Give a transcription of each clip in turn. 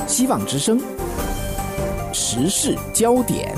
希望之声时事焦点。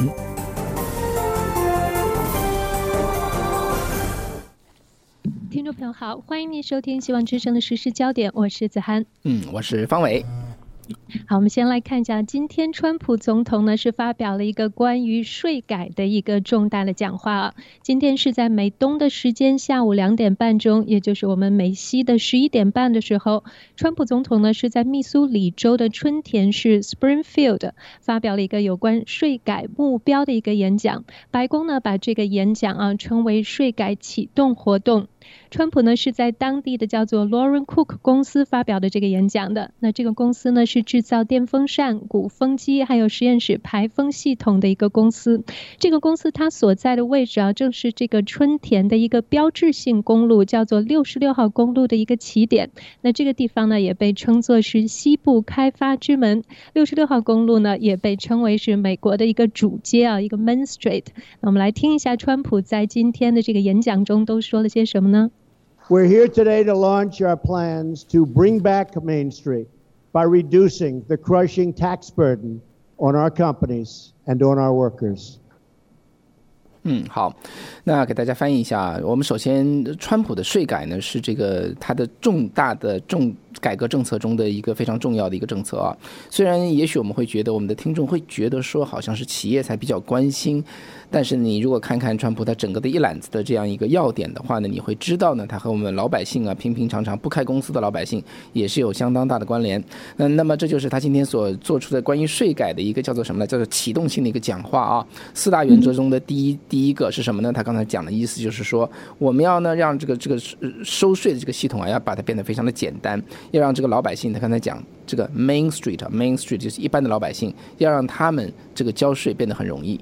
听众朋友好，欢迎您收听希望之声的时事焦点，我是子涵。 我是方伟。 好，我们先来看一下，今天川普总统呢是发表了一个关于税改的一个重大的讲话啊。今天是在美东的时间下午2点半钟，也就是我们美西的11点半的时候，川普总统呢是在密苏里州的春田市 Springfield 发表了一个有关税改目标的一个演讲。白宫呢把这个演讲称为税改启动活动。川普呢是在当地的叫做 Lauren Cook 公司发表的这个演讲的。那这个公司呢是制造电风扇、鼓风机还有实验室排风系统的一个公司。这个公司它所在的位置正是这个春田的一个标志性公路，叫做66号公路的一个起点。那这个地方呢也被称作是西部开发之门。66号公路呢也被称为是美国的一个主街一个 Main Street。那我们来听一下川普在今天的这个演讲中都说了些什么呢 ？We're here today to launch our plans to bring back Main Street by reducing the crushing tax burden on our companies and on our workers. 好，那给大家翻译一下。我们首先，川普的税改呢是这个他的重大的改革政策中的一个非常重要的一个政策啊。虽然也许我们会觉得，我们的听众会觉得说，好像是企业才比较关心，但是你如果看看川普他整个的一揽子的这样一个要点的话呢，你会知道呢，他和我们老百姓平平常常不开公司的老百姓也是有相当大的关联。那么这就是他今天所做出的关于税改的一个叫做什么呢？叫做启动性的一个讲话啊。4大原则中的第一个是什么呢？他刚才讲的意思就是说，我们要呢让这个收税的这个系统要把它变得非常的简单，要让这个老百姓，他刚才讲这个 Main Street 就是一般的老百姓，要让他们这个交税变得很容易。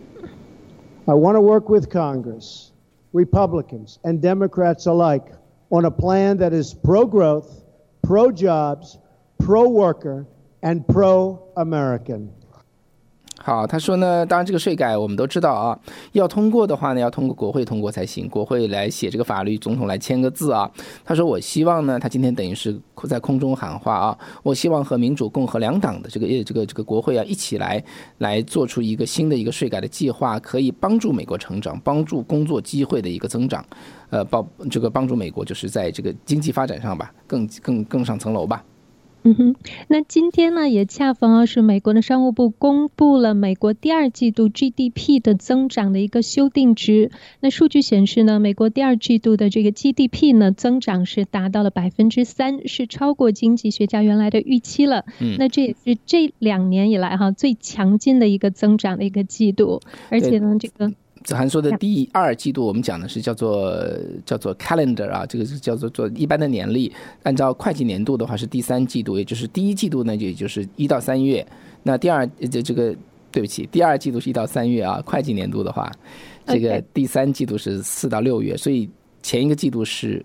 I want to work with Congress, Republicans and Democrats alike, on a plan that is pro-growth, pro-jobs, pro-worker, and pro-American. 好，他说呢，当然这个税改我们都知道啊，要通过的话呢，要通过国会通过才行，国会来写这个法律，总统来签个字啊。他说我希望呢，他今天等于是在空中喊话啊，我希望和民主共和两党的这个国会一起来做出一个新的一个税改的计划，可以帮助美国成长，帮助工作机会的一个增长，帮助美国就是在这个经济发展上吧，更上层楼吧。 那今天呢，也恰逢是美国的商务部公布了美国第2季度 GDP 的增长的一个修订值。那数据显示呢，美国第2季度的这个 GDP 呢增长是达到了 3%， 是超过经济学家原来的预期了。那这也是这2年以来最强劲的一个增长的一个季度，而且呢这个。 子涵说的第2季度，我们讲的是叫做 calendar 啊，这个是叫做一般的年历。按照会计年度的话是第3季度，也就是第1季度呢，也就是1到3月。那对不起，第2季度是1到3月啊。会计年度的话，这个第3季度是4到6月，所以前一个季度是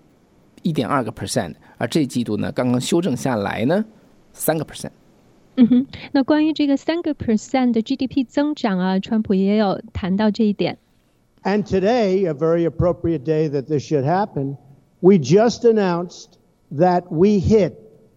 1.2%， 而这季度呢刚刚修正下来呢 3%。 那关于这个3% 的 GDP 增长川普也有谈到这一点。 And today, a very appropriate day that this should happen, we just announced that we hit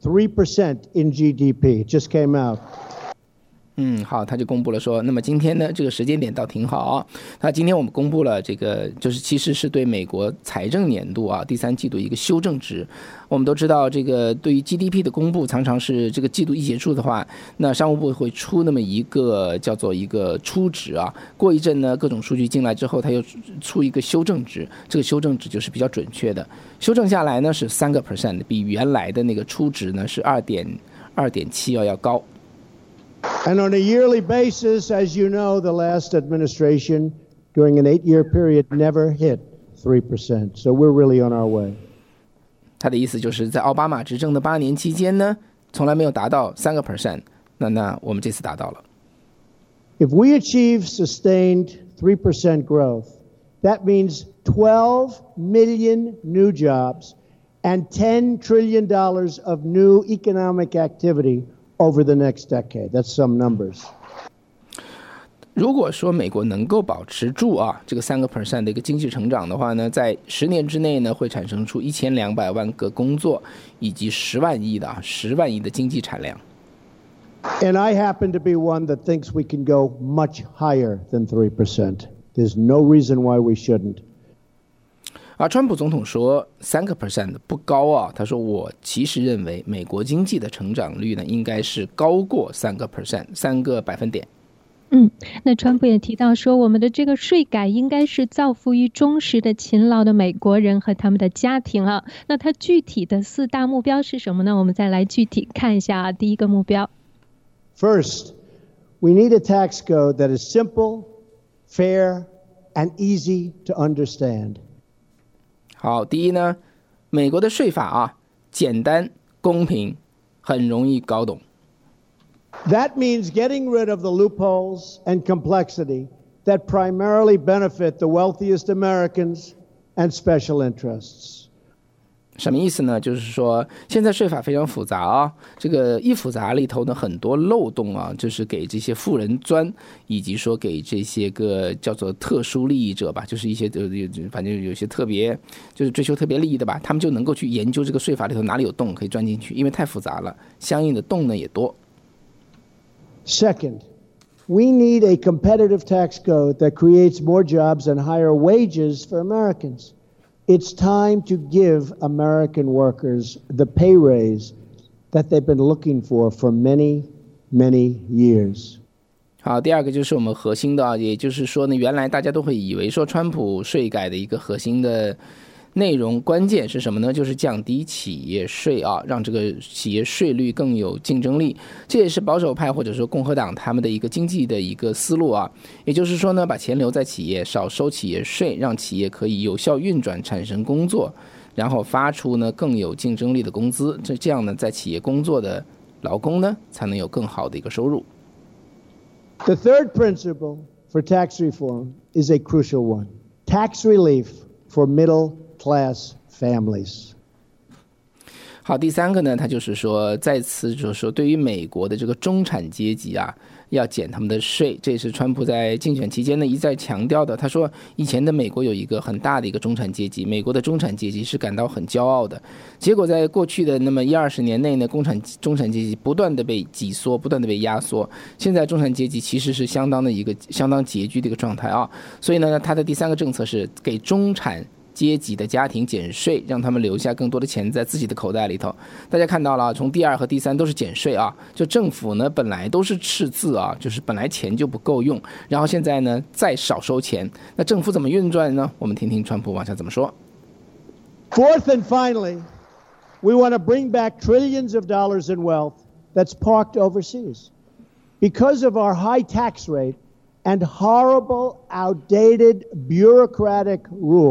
3% in GDP. It just came out. 好，他就公布了说，那么今天呢，这个时间点倒挺好啊。那今天我们公布了这个，就是其实是对美国财政年度第3季度一个修正值。我们都知道，这个对于 GDP 的公布，常常是这个季度一结束的话，那商务部会出那么一个叫做一个初值啊。过一阵呢，各种数据进来之后，他又出一个修正值，这个修正值就是比较准确的。修正下来呢是3%，比原来的那个初值呢是2.7要高。 And on a yearly basis, as you know, the last administration during an 8-year period never hit 3%. So we're really on our way. 他的意思就是在奥巴马执政的8年期间呢，从来没有达到3%。那我们这次达到了。 If we achieve sustained 3% growth, that means 12 million new jobs and $10 trillion of new economic activity.Over the next decade. That's some numbers. 如果说美国能够保持住这个3% 的一个经济成长的话呢，在10年之内呢，会产生出1200万个工作，以及10万亿的经济产量。 And I happen to be one that thinks we can go much higher than 3%. There's no reason why we shouldn't. 川普总统说3% 不高啊，他说我其实认为美国经济的成长率呢应该是高过3%，3个百分点。 那川普也提到说，我们的这个税改应该是造福于忠实的勤劳的美国人和他们的家庭啊。那他具体的4大目标是什么呢？我们再来具体看一下啊。第一个目标 First, we need a tax code that is simple, fair, and easy to understand. 好，第一呢，美国的税法啊，简单、公平，很容易搞懂。 That means getting rid of the loopholes and complexity that primarily benefit the wealthiest Americans and special interests. 什么意思呢？就是说现在税法非常复杂啊，这个一复杂里头呢很多漏洞啊，就是给这些富人钻，以及说给这些个叫做特殊利益者吧，就是一些反正有些特别就是追求特别利益的吧，他们就能够去研究这个税法里头哪里有洞可以钻进去，因为太复杂了，相应的洞呢也多。 Second, we need a competitive tax code that creates more jobs and higher wages for Americans. It's time to give American workers the pay raise that they've been looking for many, many years. 好，第二个就是我们核心的啊，也就是说呢，原来大家都会以为说川普税改的一个核心的内容关键是什么呢？就是降低企业税啊，让这个企业税率更有竞争力。这也是保守派或者说共和党他们的一个经济的一个思路啊。也就是说呢，把钱留在企业，少收企业税，让企业可以有效运转，产生工作，然后发出呢更有竞争力的工资。这样呢，在企业工作的劳工呢，才能有更好的一个收入。 The third principle for tax reform is a crucial one: tax relief for middle-class families. 好，第三个呢，他就是说，再次就是说，对于美国的这个中产阶级啊，要减他们的税，这也是川普在竞选期间呢一再强调的。他说，以前的美国有一个很大的一个中产阶级，美国的中产阶级是感到很骄傲的。结果在过去的那么10-20年内呢，中产阶级不断的被挤缩，不断的被压缩。现在中产阶级其实是相当拮据的一个状态啊。所以呢，他的第三个政策是给中产阶级的家庭减税，让他们留下更多的钱在自己的口袋里头。大家看到了，从第2和第3都是减税啊，就政府呢本来都是赤字啊，就是本来钱就不够用，然后现在呢再少收钱，那政府怎么运转呢？我们听听川普往下怎么说。 Fourth and finally, we want to bring back trillions of dollars in wealth that's parked overseas. Because of our high tax rate and horrible, outdated bureaucratic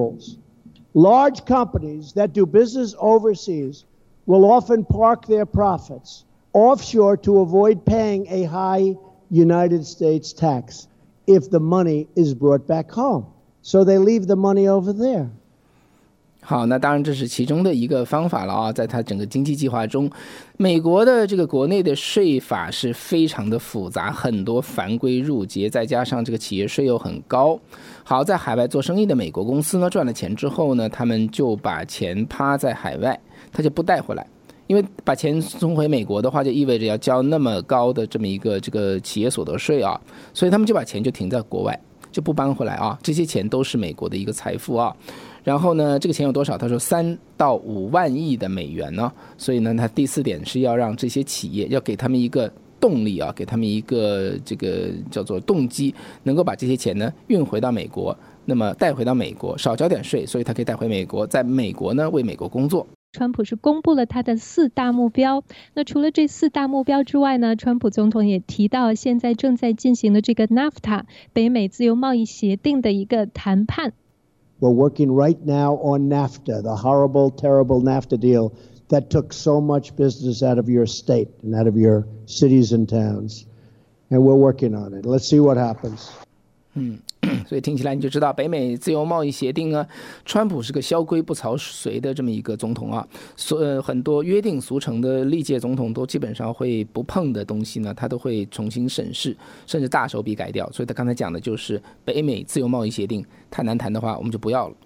rules,large companies that do business overseas will often park their profits offshore to avoid paying a high United States tax if the money is brought back home. So they leave the money over there. 好，那当然这是其中的一个方法了啊，在他整个经济计划中，美国的这个国内的税法是非常的复杂，很多繁规缛节，再加上这个企业税又很高。好，在海外做生意的美国公司呢，赚了钱之后呢，他们就把钱趴在海外，他就不带回来。因为把钱送回美国的话，就意味着要交那么高的这么一个这个企业所得税啊，所以他们就把钱就停在国外，就不搬回来啊。这些钱都是美国的一个财富啊。然后呢，这个钱有多少？他说3到5万亿的美元呢。所以呢，他第4点是要让这些企业要给他们一个动力啊，给他们一个这个叫做动机，能够把这些钱呢运回到美国，那么带回到美国，少交点税，所以他可以带回美国，在美国呢为美国工作。 川普是公布了他的4大目标。那除了这4大目标之外呢，川普总统也提到现在正在进行的这个 NAFTA 北美自由贸易协定的一个谈判。 We're working right now on NAFTA, the horrible, terrible NAFTA deal that took so much business out of your state and out of your cities and towns. And we're working on it. Let's see what happens. 所以听起来你就知道北美自由贸易协定啊，川普是个萧规不曹随的这么一个总统啊，很多约定俗成的历届总统都基本上会不碰的东西呢，他都会重新审视，甚至大手笔改掉。所以他刚才讲的就是北美自由贸易协定太难谈的话，我们就不要了。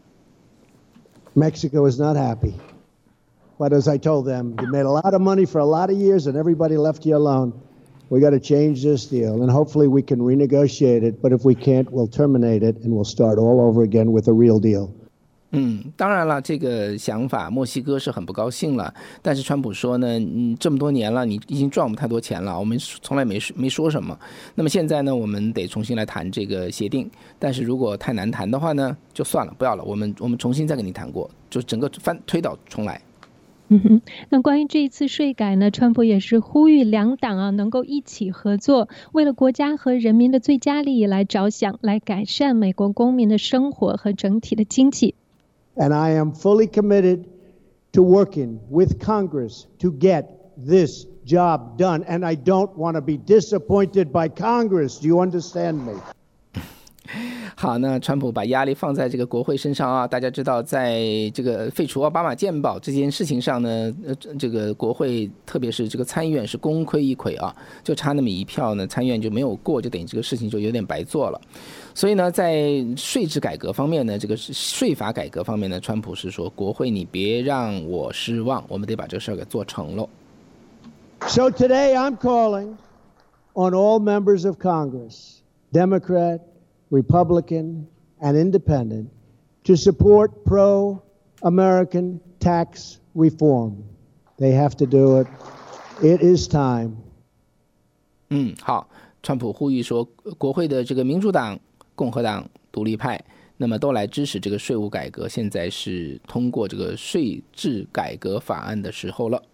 Mexico is not happy. But as I told them, you made a lot of money for a lot of years and everybody left you alone. We got to change this deal, and hopefully we can renegotiate it. But if we can't, we'll terminate it, and we'll start all over again with a real deal. 当然了，这个想法墨西哥是很不高兴了，但是川普说呢，这么多年了，你已经赚我们太多钱了，我们从来没说什么。那么现在呢，我们得重新来谈这个协定，但是如果太难谈的话呢，就算了，不要了，我们重新再跟你谈过，就整个推倒重来。 那关于这一次税改呢，川普也是呼吁两党能够一起合作，为了国家和人民的最佳利益来着想，来改善美国公民的生活和整体的经济。 And I am fully committed to working with Congress to get this job done. And I don't want to be disappointed by Congress. Do you understand me? 好，那川普把压力放在这个国会身上啊，大家知道，在这个废除奥巴马健保这件事情上呢，这个国会特别是这个参议院是功亏一篑啊，就差那么一票呢，参议院就没有过，就等于这个事情就有点白做了。所以呢，在税制改革方面呢，这个税法改革方面呢，川普是说，国会你别让我失望，我们得把这个事儿给做成了。 So today I'm calling on all members of Congress, Democrat, Republican, and Independent, to support pro-American tax reform. They have to do it. It is time. 好，川普呼吁说，国会的这个民主党、共和党、独立派，那么都来支持这个税务改革。现在是通过这个税制改革法案的时候了。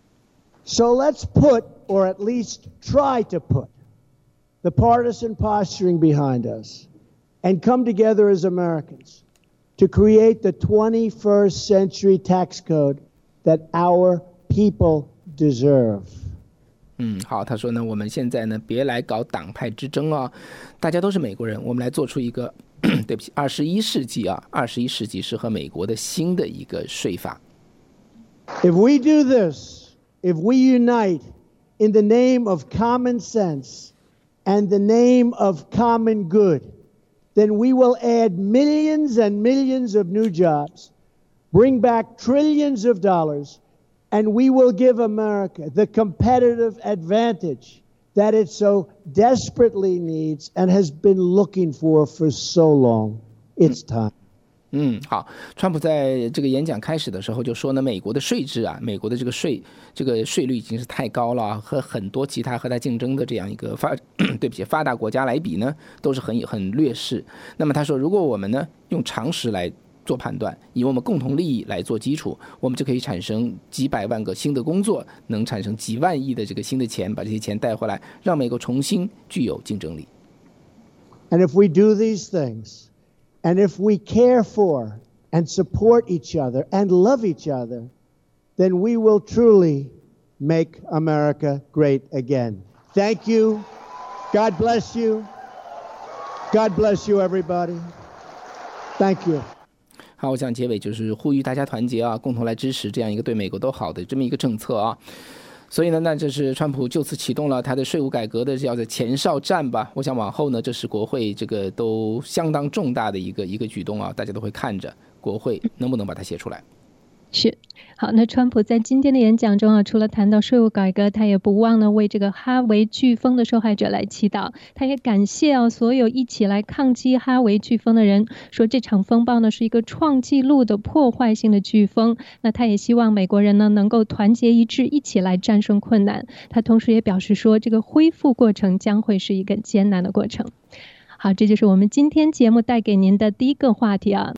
So let's put, or at least try to put, the partisan posturing behind us and come together as Americans to create the 21st century tax code that our people deserve. 好，他说呢，我们现在呢，别来搞党派之争啊，大家都是美国人，我们来做出一个对不起，21世纪适合美国的新的一个税法。 If we do this, if we unite in the name of common sense and the name of common good, then we will add millions and millions of new jobs, bring back trillions of dollars, and we will give America the competitive advantage that it so desperately needs and has been looking for so long. It's time. 好，川普在这个演讲开始的时候就说呢，美国的税制啊，美国的这个税率已经是太高了，和很多其他和他竞争的这样一个发达国家来比呢，都是很劣势。那么他说，如果我们呢用常识来做判断，以我们共同利益来做基础，我们就可以产生几百万个新的工作，能产生几万亿的这个新的钱，把这些钱带回来，让美国重新具有竞争力。 And if we do these things, and if we care for and support each other and love each other, then we will truly make America great again. Thank you. God bless you. God bless you, everybody. Thank you. 好，我想结尾就是呼吁大家团结啊，共同来支持这样一个对美国都好的这么一个政策啊。所以呢，那这是川普就此启动了他的税务改革的叫做前哨战吧。我想往后呢，这是国会这个都相当重大的一个举动啊，大家都会看着国会能不能把它写出来。 是，好，那川普在今天的演讲中除了谈到税务改革，他也不忘呢为这个哈维飓风的受害者来祈祷。他也感谢所有一起来抗击哈维飓风的人，说这场风暴呢是一个创纪录的破坏性的飓风。那他也希望美国人呢能够团结一致，一起来战胜困难。他同时也表示说，这个恢复过程将会是一个艰难的过程。好，这就是我们今天节目带给您的第一个话题啊。